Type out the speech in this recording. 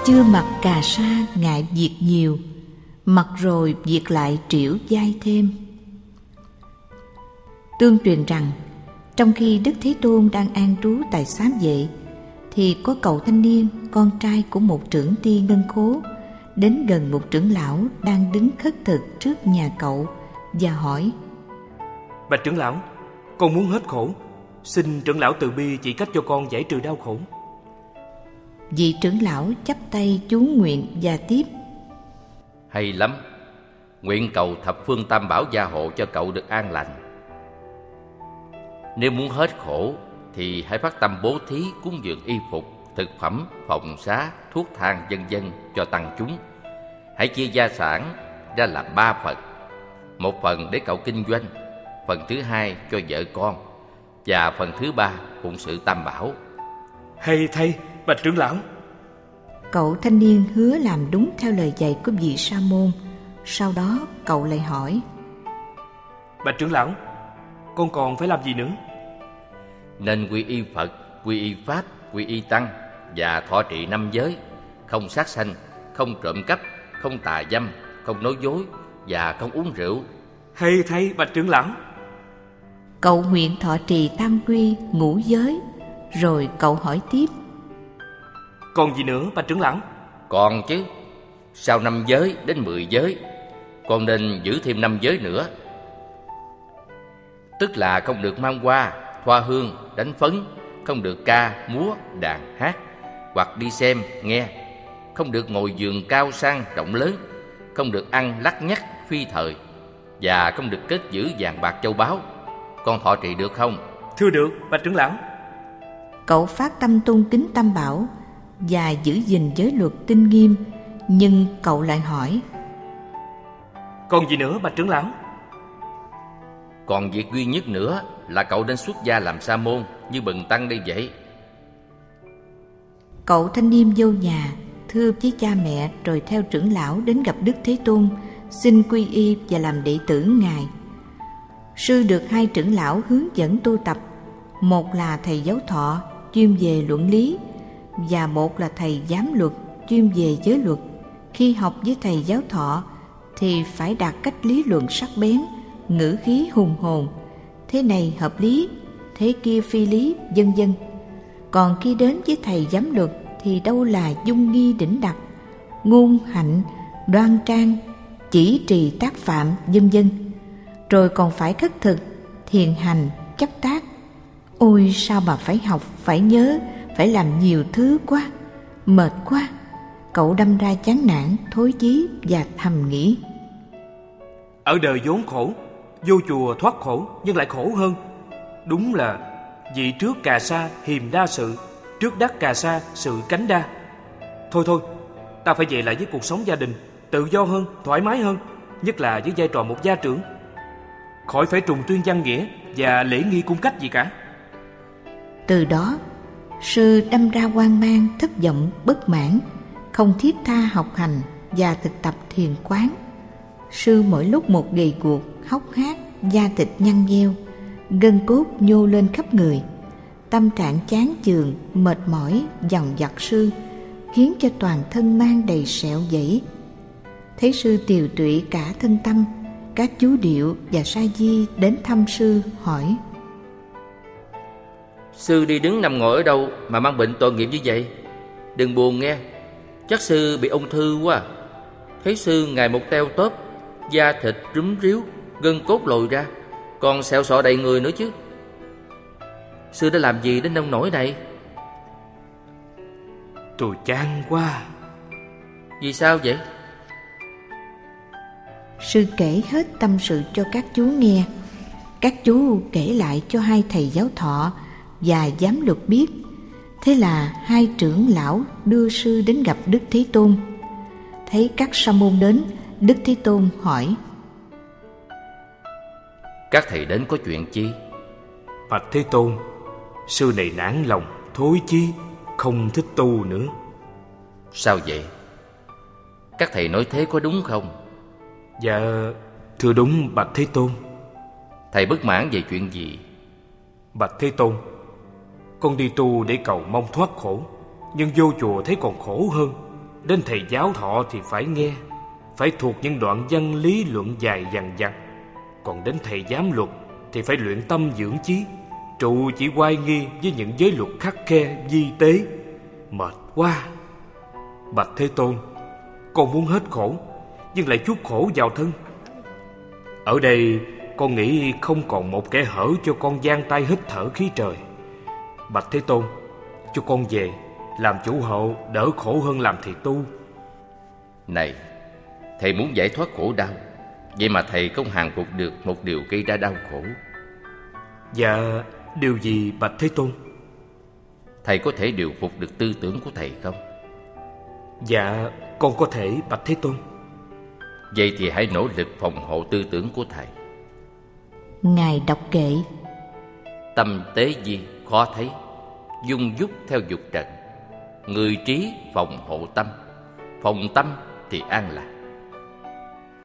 Chưa mặc cà sa ngại việc nhiều, mặc rồi việc lại trĩu dai thêm. Tương truyền rằng, trong khi Đức Thế Tôn đang an trú tại Xá Vệ, thì có cậu thanh niên, con trai của một trưởng ty ngân khố, đến gần một trưởng lão đang đứng khất thực trước nhà cậu và hỏi: Bạch trưởng lão, con muốn hết khổ, xin trưởng lão từ bi chỉ cách cho con giải trừ đau khổ. Vị trưởng lão chắp tay chú nguyện và tiếp: Hay lắm, nguyện cầu thập phương tam bảo gia hộ cho cậu được an lành. Nếu muốn hết khổ thì hãy phát tâm bố thí cúng dường y phục, thực phẩm, phòng xá, thuốc thang vân vân cho tăng chúng. Hãy chia gia sản ra làm 3 phần. Một phần để cậu kinh doanh, phần thứ 2 cho vợ con, và phần thứ 3 phụng sự tam bảo. Hay thay, bạch trưởng lão. Cậu thanh niên hứa làm đúng theo lời dạy của vị sa môn. Sau đó cậu lại hỏi: Bạch trưởng lão, con còn phải làm gì nữa? Nên quy y Phật, quy y Pháp, quy y Tăng và thọ trì 5 giới, không sát sanh, không trộm cắp, không tà dâm, không nói dối và không uống rượu. Hay thay, bạch trưởng lão. Cậu nguyện thọ trì tam quy, ngũ giới. Rồi cậu hỏi tiếp: Còn gì nữa, bạch trưởng lão? Còn chứ. Sau 5 giới đến 10 giới, con nên giữ thêm 5 giới nữa. Tức là không được mang hoa, thoa hương, đánh phấn, không được ca, múa, đàn, hát, hoặc đi xem, nghe, không được ngồi giường cao sang rộng lớn, không được ăn lắt nhắt phi thời, và không được cất giữ vàng bạc châu báu. Con thọ trì được không? Thưa được, bạch trưởng lão. Cậu phát tâm tôn kính tam bảo và giữ gìn giới luật tinh nghiêm, nhưng cậu lại hỏi: Còn gì nữa, bạch trưởng lão? Còn việc duy nhất nữa là cậu nên xuất gia làm sa môn như bần tăng đây vậy. Cậu thanh niên vô nhà, thưa với cha mẹ, rồi theo trưởng lão đến gặp Đức Thế Tôn, xin quy y và làm đệ tử Ngài. Sư được 2 trưởng lão hướng dẫn tu tập, một là thầy giáo thọ chuyên về luận lý, và một là thầy giám luật chuyên về giới luật. Khi học với thầy giáo thọ thì phải đạt cách lý luận sắc bén, ngữ khí hùng hồn, thế này hợp lý, thế kia phi lý, vân vân. Còn khi đến với thầy giám luật thì đâu là dung nghi đỉnh đặc, ngôn hạnh đoan trang, chỉ trì tác phạm, vân vân. Rồi còn phải khất thực, thiền hành, chấp tác. Ôi sao mà phải học, phải nhớ, phải làm nhiều thứ quá, mệt quá. Cậu đâm ra chán nản, thối chí và thầm nghĩ: Ở đời vốn khổ, vô chùa thoát khổ nhưng lại khổ hơn. Đúng là vị trước cà sa hiềm đa sự, trước đắc cà sa sự cánh đa. Thôi thôi, ta phải về lại với cuộc sống gia đình, tự do hơn, thoải mái hơn, nhất là với vai trò một gia trưởng. Khỏi phải trùng tuyên văn nghĩa và lễ nghi cung cách gì cả. Từ đó, sư đâm ra hoang mang, thất vọng, bất mãn, không thiết tha học hành và thực tập thiền quán. Sư mỗi lúc một gầy guộc, hốc hác, da thịt nhăn nheo, gân cốt nhô lên khắp người. Tâm trạng chán chường, mệt mỏi, dằn vặt sư, khiến cho toàn thân mang đầy sẹo dẫy. Thấy sư tiều tụy cả thân tâm, các chú điệu và sa di đến thăm sư hỏi: Sư đi đứng nằm ngồi ở đâu mà mang bệnh tội nghiệp như vậy? Đừng buồn nghe, chắc sư bị ung thư quá. Thấy sư ngày một teo tóp, da thịt rúm ríu, gân cốt lồi ra, còn sẹo sọ đầy người nữa chứ. Sư đã làm gì đến nông nỗi này? Tôi chán quá. Vì sao vậy? Sư kể hết tâm sự cho các chú nghe. Các chú kể lại cho 2 thầy giáo thọ và giám luật biết. Thế là 2 trưởng lão đưa sư đến gặp Đức Thế Tôn. Thấy các sa môn đến, Đức Thế Tôn hỏi: Các thầy đến có chuyện chi? Bạch Thế Tôn, sư này nản lòng, thối chí, không thích tu nữa. Sao vậy? Các thầy nói thế có đúng không? Dạ, thưa đúng bạch Thế Tôn. Thầy bất mãn về chuyện gì? Bạch Thế Tôn, con đi tu để cầu mong thoát khổ, nhưng vô chùa thấy còn khổ hơn. đến thầy giáo thọ thì phải nghe, phải thuộc những đoạn văn lý luận dài dằng dặc. Còn đến thầy giám luật thì phải luyện tâm dưỡng chí, trụ chỉ oai nghi với những giới luật khắt khe vi tế. Mệt quá. Bạch Thế Tôn, con muốn hết khổ, nhưng lại chuốc khổ vào thân. Ở đây con nghĩ không còn một kẻ hở cho con giang tay hít thở khí trời. Bạch Thế Tôn, cho con về làm chủ hộ đỡ khổ hơn làm thầy tu. Này, thầy muốn giải thoát khổ đau, vậy mà thầy không hàng phục được một điều gây ra đau khổ. Dạ, điều gì bạch Thế Tôn? Thầy có thể điều phục được tư tưởng của thầy không? Dạ, con có thể bạch Thế Tôn. Vậy thì hãy nỗ lực phòng hộ tư tưởng của thầy. Ngài đọc kệ: Tâm tế di khó thấy, dung dúc theo dục trần. Người trí phòng hộ tâm, phòng tâm thì an lạc.